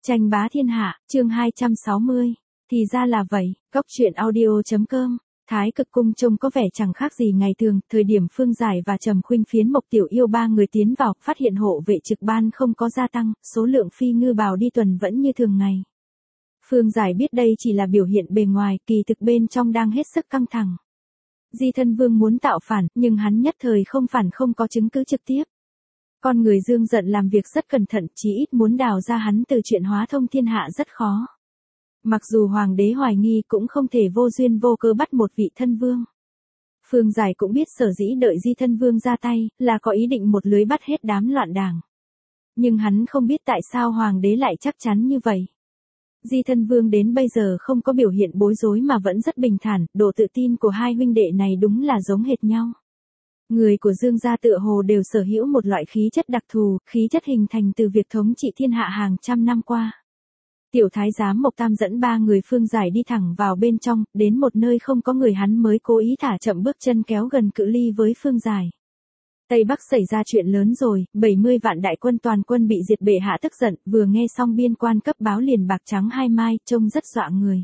Tranh bá thiên hạ, chương 260. Thì ra là vậy, góc truyện audio.com. Thái cực cung trông có vẻ chẳng khác gì ngày thường, thời điểm Phương Giải và Trầm Khuynh Phiến Mộc Tiểu Yêu ba người tiến vào, phát hiện hộ vệ trực ban không có gia tăng, số lượng phi ngư bào đi tuần vẫn như thường ngày. Phương Giải biết đây chỉ là biểu hiện bề ngoài, kỳ thực bên trong đang hết sức căng thẳng. Di Thân Vương muốn tạo phản, nhưng hắn nhất thời không phản không có chứng cứ trực tiếp. Con người Dương Giận làm việc rất cẩn thận, chí ít muốn đào ra hắn từ chuyện hóa thông thiên hạ rất khó. Mặc dù hoàng đế hoài nghi cũng không thể vô duyên vô cớ bắt một vị thân vương. Phương Giải cũng biết sở dĩ đợi Di Thân Vương ra tay, là có ý định một lưới bắt hết đám loạn đảng. Nhưng hắn không biết tại sao hoàng đế lại chắc chắn như vậy. Di Thân Vương đến bây giờ không có biểu hiện bối rối mà vẫn rất bình thản, độ tự tin của hai huynh đệ này đúng là giống hệt nhau. Người của Dương gia tựa hồ đều sở hữu một loại khí chất đặc thù, khí chất hình thành từ việc thống trị thiên hạ hàng trăm năm qua. Tiểu thái giám Mộc Tam dẫn ba người Phương Giải đi thẳng vào bên trong, đến một nơi không có người hắn mới cố ý thả chậm bước chân kéo gần cự ly với Phương Giải. Tây Bắc xảy ra chuyện lớn rồi, 70 vạn đại quân toàn quân bị diệt, bệ hạ tức giận, vừa nghe xong biên quan cấp báo liền bạc trắng hai mai, trông rất dọa người.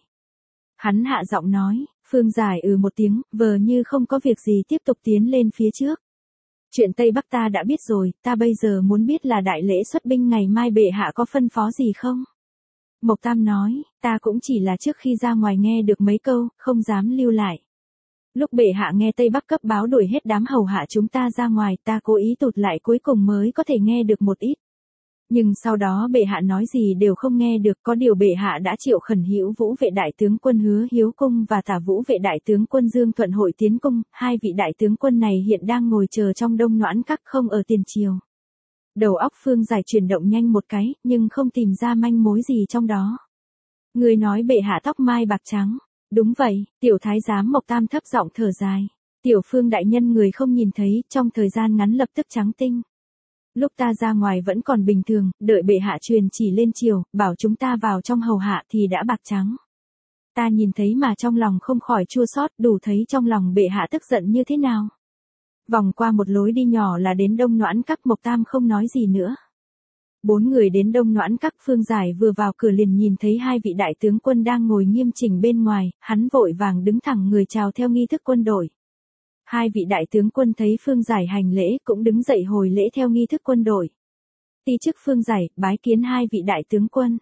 Hắn hạ giọng nói, Phương Giải một tiếng, vờ như không có việc gì tiếp tục tiến lên phía trước. Chuyện Tây Bắc ta đã biết rồi, ta bây giờ muốn biết là đại lễ xuất binh ngày mai bệ hạ có phân phó gì không? Mộc Tam nói, ta cũng chỉ là trước khi ra ngoài nghe được mấy câu, không dám lưu lại. Lúc bệ hạ nghe Tây Bắc cấp báo đuổi hết đám hầu hạ chúng ta ra ngoài, ta cố ý tụt lại cuối cùng mới có thể nghe được một ít. Nhưng sau đó bệ hạ nói gì đều không nghe được, có điều bệ hạ đã triệu khẩn Hữu Vũ vệ đại tướng quân Hứa Hiếu Cung và Tả Vũ vệ đại tướng quân Dương Thuận Hội tiến cung, hai vị đại tướng quân này hiện đang ngồi chờ trong Đông Noãn Các không ở tiền triều. Đầu óc Phương Giải chuyển động nhanh một cái, nhưng không tìm ra manh mối gì trong đó. Người nói bệ hạ tóc mai bạc trắng. Đúng vậy, tiểu thái giám Mộc Tam thấp giọng thở dài. Tiểu Phương đại nhân người không nhìn thấy, trong thời gian ngắn lập tức trắng tinh. Lúc ta ra ngoài vẫn còn bình thường, đợi bệ hạ truyền chỉ lên triều, bảo chúng ta vào trong hầu hạ thì đã bạc trắng. Ta nhìn thấy mà trong lòng không khỏi chua xót, đủ thấy trong lòng bệ hạ tức giận như thế nào. Vòng qua một lối đi nhỏ là đến Đông Noãn Các, Mộc Tam không nói gì nữa. Bốn người đến Đông Noãn Các, Phương Giải vừa vào cửa liền nhìn thấy hai vị đại tướng quân đang ngồi nghiêm chỉnh bên ngoài, hắn vội vàng đứng thẳng người chào theo nghi thức quân đội. Hai vị đại tướng quân thấy Phương Giải hành lễ cũng đứng dậy hồi lễ theo nghi thức quân đội. Ti chức Phương Giải, bái kiến hai vị đại tướng quân.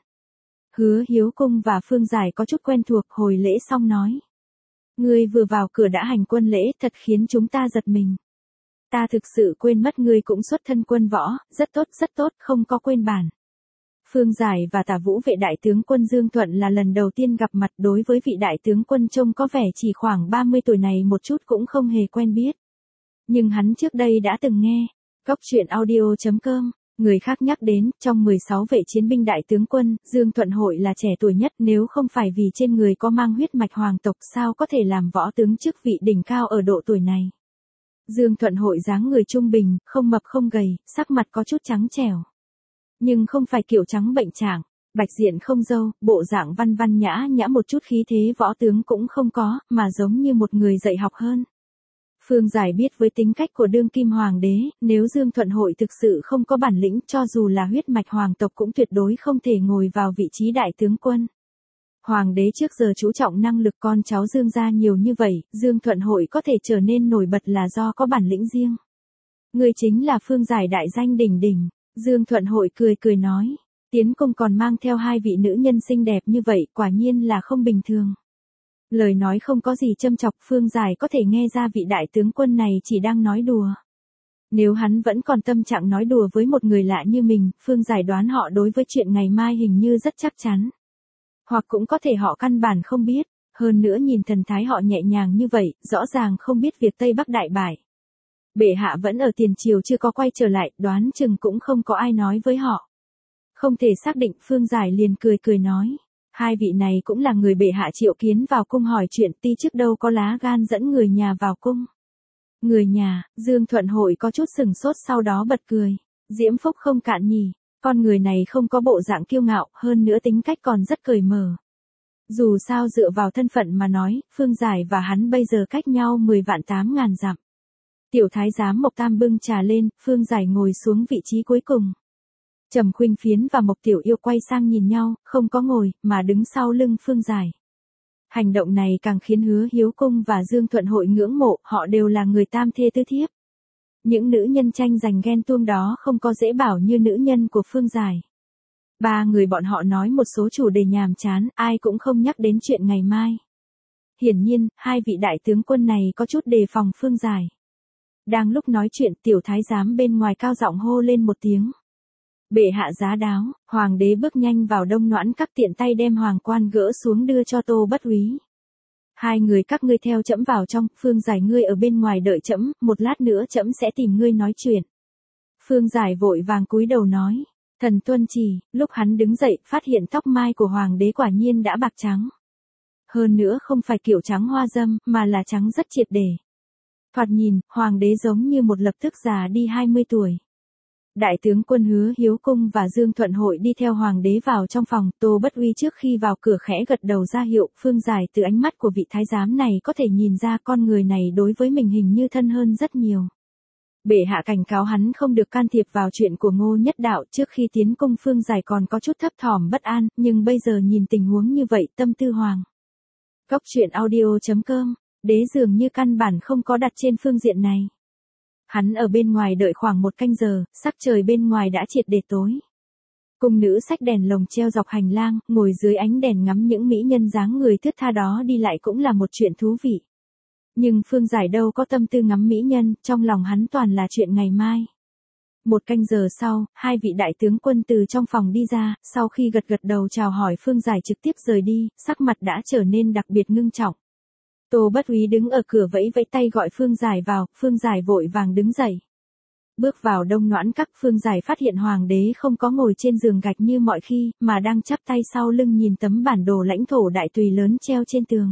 Hứa Hiếu Cung và Phương Giải có chút quen thuộc, hồi lễ xong nói. Ngươi vừa vào cửa đã hành quân lễ, thật khiến chúng ta giật mình. Ta thực sự quên mất ngươi cũng xuất thân quân võ, rất tốt, không có quên bản. Phương Giải và Tả Vũ vệ đại tướng quân Dương Thuận là lần đầu tiên gặp mặt, đối với vị đại tướng quân trông có vẻ chỉ khoảng 30 tuổi này một chút cũng không hề quen biết. Nhưng hắn trước đây đã từng nghe, góc truyện audio.com, người khác nhắc đến, trong 16 vệ chiến binh đại tướng quân, Dương Thuận Hội là trẻ tuổi nhất, nếu không phải vì trên người có mang huyết mạch hoàng tộc sao có thể làm võ tướng chức vị đỉnh cao ở độ tuổi này. Dương Thuận Hội dáng người trung bình, không mập không gầy, sắc mặt có chút trắng trẻo. Nhưng không phải kiểu trắng bệnh trạng, bạch diện không râu, bộ dạng văn văn nhã nhã một chút khí thế võ tướng cũng không có, mà giống như một người dạy học hơn. Phương Giải biết với tính cách của đương kim hoàng đế, nếu Dương Thuận Hội thực sự không có bản lĩnh cho dù là huyết mạch hoàng tộc cũng tuyệt đối không thể ngồi vào vị trí đại tướng quân. Hoàng đế trước giờ chú trọng năng lực con cháu Dương gia nhiều như vậy, Dương Thuận Hội có thể trở nên nổi bật là do có bản lĩnh riêng. Người chính là Phương Giải đại danh đỉnh đỉnh. Dương Thuận Hội cười nói, tiến cung còn mang theo hai vị nữ nhân xinh đẹp như vậy, quả nhiên là không bình thường. Lời nói không có gì châm chọc, Phương Giải có thể nghe ra vị đại tướng quân này chỉ đang nói đùa. Nếu hắn vẫn còn tâm trạng nói đùa với một người lạ như mình, Phương Giải đoán họ đối với chuyện ngày mai hình như rất chắc chắn. Hoặc cũng có thể họ căn bản không biết, hơn nữa nhìn thần thái họ nhẹ nhàng như vậy, rõ ràng không biết việc Tây Bắc đại bại. Bệ hạ vẫn ở tiền triều chưa có quay trở lại, đoán chừng cũng không có ai nói với họ. Không thể xác định, Phương Giải liền cười nói. Hai vị này cũng là người bệ hạ triệu kiến vào cung hỏi chuyện, ti trước đâu có lá gan dẫn người nhà vào cung. Người nhà, Dương Thuận Hội có chút sừng sốt sau đó bật cười. Diễm phúc không cạn nhỉ, con người này không có bộ dạng kiêu ngạo, hơn nữa tính cách còn rất cởi mở. Dù sao dựa vào thân phận mà nói, Phương Giải và hắn bây giờ cách nhau 10 vạn 8 ngàn dặm. Tiểu thái giám Mộc Tam bưng trà lên, Phương Giải ngồi xuống vị trí cuối cùng. Trầm Khuynh Phiến và Mộc Tiểu Yêu quay sang nhìn nhau, không có ngồi, mà đứng sau lưng Phương Giải. Hành động này càng khiến Hứa Hiếu Cung và Dương Thuận Hội ngưỡng mộ, họ đều là người tam thê tứ thiếp. Những nữ nhân tranh giành ghen tuông đó không có dễ bảo như nữ nhân của Phương Giải. Ba người bọn họ nói một số chủ đề nhàm chán, ai cũng không nhắc đến chuyện ngày mai. Hiển nhiên, hai vị đại tướng quân này có chút đề phòng Phương Giải. Đang lúc nói chuyện, tiểu thái giám bên ngoài cao giọng hô lên một tiếng. Bệ hạ giá đáo, hoàng đế bước nhanh vào Đông Noãn Các, tiện tay đem hoàng quan gỡ xuống đưa cho Tô Bất Úy. Hai người các ngươi theo trẫm vào trong, Phương Giải ngươi ở bên ngoài đợi trẫm, một lát nữa trẫm sẽ tìm ngươi nói chuyện. Phương Giải vội vàng cúi đầu nói, thần tuân chỉ. Lúc hắn đứng dậy, phát hiện tóc mai của hoàng đế quả nhiên đã bạc trắng. Hơn nữa không phải kiểu trắng hoa dâm, mà là trắng rất triệt để. Thoạt nhìn, hoàng đế giống như một lập tức già đi 20 tuổi. Đại tướng quân Hứa Hiếu Cung và Dương Thuận Hội đi theo hoàng đế vào trong phòng, Tô Bất Uy trước khi vào cửa khẽ gật đầu ra hiệu. Phương Giải từ ánh mắt của vị thái giám này có thể nhìn ra con người này đối với mình hình như thân hơn rất nhiều. Bệ hạ cảnh cáo hắn không được can thiệp vào chuyện của Ngô Nhất Đạo. Trước khi tiến cung Phương Giải còn có chút thấp thỏm bất an, nhưng bây giờ nhìn tình huống như vậy tâm tư hoàng. Góc truyện audio.com, đế dường như căn bản không có đặt trên phương diện này. Hắn ở bên ngoài đợi khoảng 1 canh giờ, sắc trời bên ngoài đã triệt để tối. Cung nữ xách đèn lồng treo dọc hành lang, ngồi dưới ánh đèn ngắm những mỹ nhân dáng người thướt tha đó đi lại cũng là một chuyện thú vị. Nhưng Phương Giải đâu có tâm tư ngắm mỹ nhân, trong lòng hắn toàn là chuyện ngày mai. 1 canh giờ sau, hai vị đại tướng quân từ trong phòng đi ra, sau khi gật đầu chào hỏi Phương Giải trực tiếp rời đi, sắc mặt đã trở nên đặc biệt ngưng trọng. Tô Bất Úy đứng ở cửa vẫy vẫy tay gọi Phương Giải vào, Phương Giải vội vàng đứng dậy. Bước vào Đông Noãn Các, Phương Giải phát hiện hoàng đế không có ngồi trên giường gạch như mọi khi, mà đang chắp tay sau lưng nhìn tấm bản đồ lãnh thổ đại tùy lớn treo trên tường.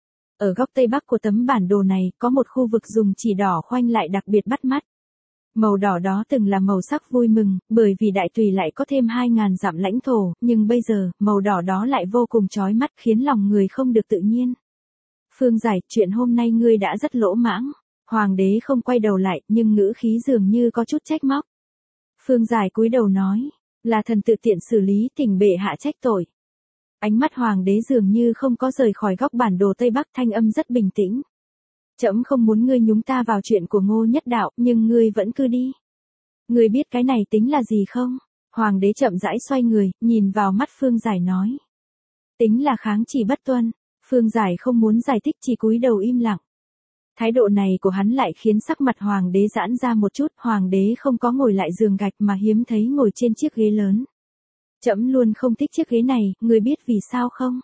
Ở góc tây bắc của tấm bản đồ này, có một khu vực dùng chỉ đỏ khoanh lại đặc biệt bắt mắt. Màu đỏ đó từng là màu sắc vui mừng, bởi vì đại tùy lại có thêm 2.000 dặm lãnh thổ, nhưng bây giờ, màu đỏ đó lại vô cùng chói mắt khiến lòng người không được tự nhiên. Phương Giải, chuyện hôm nay ngươi đã rất lỗ mãng. Hoàng đế không quay đầu lại, nhưng ngữ khí dường như có chút trách móc. Phương Giải cúi đầu nói, là thần tự tiện xử lý, thỉnh bệ hạ trách tội. Ánh mắt hoàng đế dường như không có rời khỏi góc bản đồ Tây Bắc, thanh âm rất bình tĩnh. Trẫm không muốn ngươi nhúng ta vào chuyện của Ngô Nhất Đạo, nhưng ngươi vẫn cứ đi. Ngươi biết cái này tính là gì không? Hoàng đế chậm rãi xoay người, nhìn vào mắt Phương Giải nói. Tính là kháng chỉ bất tuân. Phương Giải không muốn giải thích, chỉ cúi đầu im lặng. Thái độ này của hắn lại khiến sắc mặt hoàng đế giãn ra một chút, hoàng đế không có ngồi lại giường gạch mà hiếm thấy ngồi trên chiếc ghế lớn. Trẫm luôn không thích chiếc ghế này, ngươi biết vì sao không?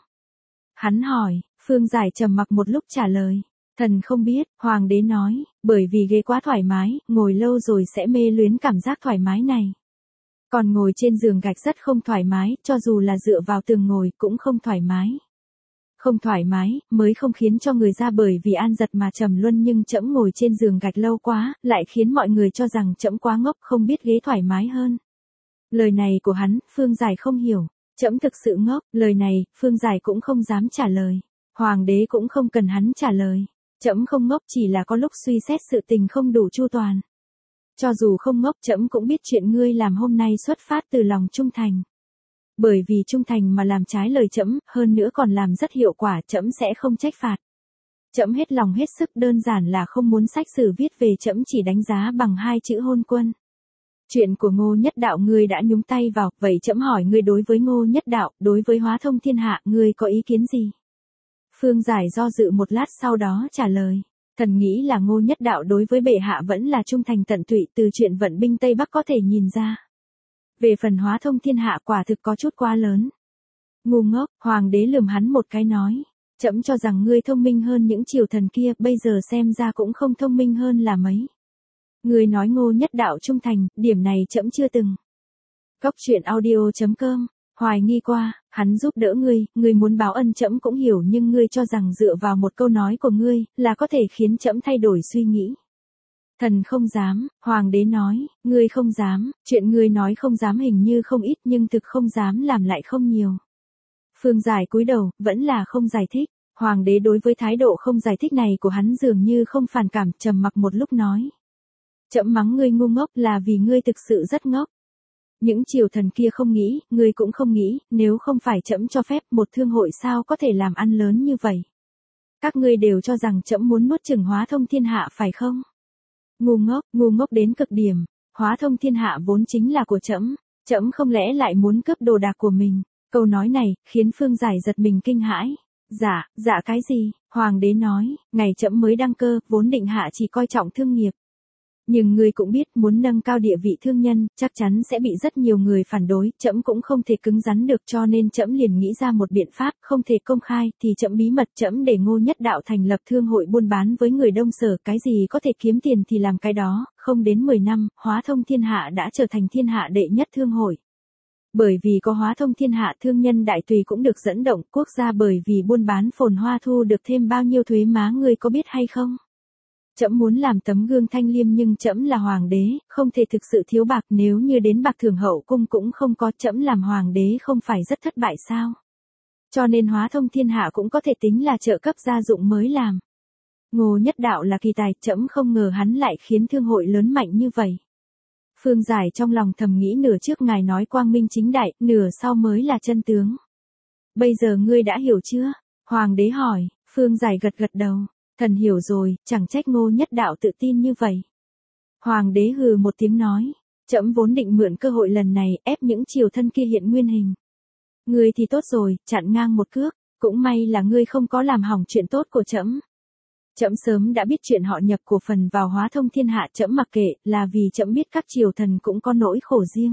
Hắn hỏi, Phương Giải trầm mặc một lúc trả lời. Thần không biết, hoàng đế nói, bởi vì ghế quá thoải mái, ngồi lâu rồi sẽ mê luyến cảm giác thoải mái này. Còn ngồi trên giường gạch rất không thoải mái, cho dù là dựa vào tường ngồi cũng không thoải mái. Không thoải mái, mới không khiến cho người ra bởi vì an giật mà trầm luân, nhưng trẫm ngồi trên giường gạch lâu quá, lại khiến mọi người cho rằng trẫm quá ngốc, không biết ghế thoải mái hơn. Lời này của hắn, Phương Giải không hiểu. Trẫm thực sự ngốc, lời này, Phương Giải cũng không dám trả lời. Hoàng đế cũng không cần hắn trả lời. Trẫm không ngốc, chỉ là có lúc suy xét sự tình không đủ chu toàn. Cho dù không ngốc, trẫm cũng biết chuyện ngươi làm hôm nay xuất phát từ lòng trung thành. Bởi vì trung thành mà làm trái lời trẫm, hơn nữa còn làm rất hiệu quả, trẫm sẽ không trách phạt. Trẫm hết lòng hết sức, đơn giản là không muốn sách sử viết về trẫm chỉ đánh giá bằng 2 chữ hôn quân. Chuyện của Ngô Nhất Đạo ngươi đã nhúng tay vào, vậy trẫm hỏi ngươi, đối với Ngô Nhất Đạo, đối với Hóa Thông Thiên Hạ, ngươi có ý kiến gì? Phương Giải do dự một lát sau đó trả lời. Thần nghĩ là Ngô Nhất Đạo đối với bệ hạ vẫn là trung thành tận tụy, từ chuyện vận binh Tây Bắc có thể nhìn ra. Về phần Hóa Thông Thiên Hạ quả thực có chút quá lớn. Ngu ngốc, hoàng đế lườm hắn một cái nói. Trẫm cho rằng ngươi thông minh hơn những triều thần kia, bây giờ xem ra cũng không thông minh hơn là mấy. Ngươi nói Ngô Nhất Đạo trung thành, điểm này trẫm chưa từng. Góc truyện audio.com, hoài nghi qua, hắn giúp đỡ ngươi muốn báo ân trẫm cũng hiểu, nhưng ngươi cho rằng dựa vào một câu nói của ngươi, là có thể khiến trẫm thay đổi suy nghĩ. Thần không dám, hoàng đế nói, ngươi không dám, chuyện ngươi nói không dám hình như không ít nhưng thực không dám làm lại không nhiều. Phương Giải cúi đầu, vẫn là không giải thích. Hoàng đế đối với thái độ không giải thích này của hắn dường như không phản cảm, trầm mặc một lúc nói. Trẫm mắng ngươi ngu ngốc là vì ngươi thực sự rất ngốc. Những triều thần kia không nghĩ, ngươi cũng không nghĩ, nếu không phải trẫm cho phép, một thương hội sao có thể làm ăn lớn như vậy. Các ngươi đều cho rằng trẫm muốn nuốt chửng Hóa Thông thiên hạ phải không? Ngu ngốc đến cực điểm, Hóa Thông thiên hạ vốn chính là của trẫm không lẽ lại muốn cướp đồ đạc của mình. Câu nói này, khiến Phương Giải giật mình kinh hãi. Dạ cái gì? Hoàng đế nói, ngày trẫm mới đăng cơ, vốn định hạ chỉ coi trọng thương nghiệp. Nhưng ngươi cũng biết, muốn nâng cao địa vị thương nhân, chắc chắn sẽ bị rất nhiều người phản đối, trẫm cũng không thể cứng rắn được, cho nên trẫm liền nghĩ ra một biện pháp, không thể công khai, thì trẫm bí mật, trẫm để Ngô Nhất Đạo thành lập thương hội buôn bán với người Đông Sở, cái gì có thể kiếm tiền thì làm cái đó, không đến 10 năm, Hóa Thông thiên hạ đã trở thành thiên hạ đệ nhất thương hội. Bởi vì có Hóa Thông thiên hạ, thương nhân đại tùy cũng được dẫn động, quốc gia bởi vì buôn bán phồn hoa thu được thêm bao nhiêu thuế má ngươi có biết hay không? Trẫm muốn làm tấm gương thanh liêm nhưng trẫm là hoàng đế, không thể thực sự thiếu bạc, nếu như đến bạc thưởng hậu cung cũng không có, trẫm làm hoàng đế không phải rất thất bại sao? Cho nên Hóa Thông thiên hạ cũng có thể tính là trợ cấp gia dụng mới làm. Ngô Nhất Đạo là kỳ tài, trẫm không ngờ hắn lại khiến thương hội lớn mạnh như vậy. Phương Giải trong lòng thầm nghĩ, nửa trước ngài nói quang minh chính đại, nửa sau mới là chân tướng. Bây giờ ngươi đã hiểu chưa? Hoàng đế hỏi. Phương Giải gật gật đầu. Thần hiểu rồi, chẳng trách Ngô Nhất Đạo tự tin như vậy. Hoàng đế hừ một tiếng nói, trẫm vốn định mượn cơ hội lần này ép những triều thân kia hiện nguyên hình. Ngươi thì tốt rồi, chặn ngang một cước, cũng may là ngươi không có làm hỏng chuyện tốt của trẫm. Trẫm sớm đã biết chuyện họ nhập cổ phần vào Hóa Thông thiên hạ, trẫm mặc kệ, là vì trẫm biết các triều thần cũng có nỗi khổ riêng.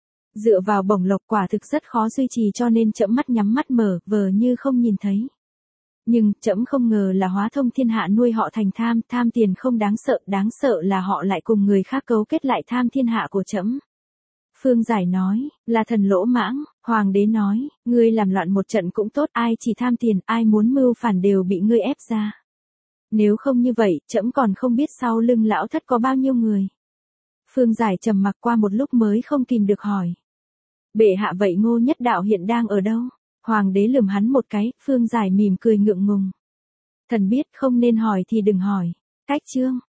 Dựa vào bổng lộc quả thực rất khó duy trì, cho nên trẫm mắt nhắm mắt mở, vờ như không nhìn thấy. Nhưng, trẫm không ngờ là Hóa Thông thiên hạ nuôi họ thành tham tiền không đáng sợ là họ lại cùng người khác cấu kết lại tham thiên hạ của trẫm. Phương Giải nói, là thần lỗ mãng. Hoàng đế nói, ngươi làm loạn một trận cũng tốt, ai chỉ tham tiền, ai muốn mưu phản đều bị ngươi ép ra. Nếu không như vậy, trẫm còn không biết sau lưng lão thất có bao nhiêu người. Phương Giải trầm mặc qua một lúc mới không kìm được hỏi. Bệ hạ, vậy Ngô Nhất Đạo hiện đang ở đâu? Hoàng đế lườm hắn một cái, Phương Giải mỉm cười ngượng ngùng. Thần biết không nên hỏi thì đừng hỏi. Cách chương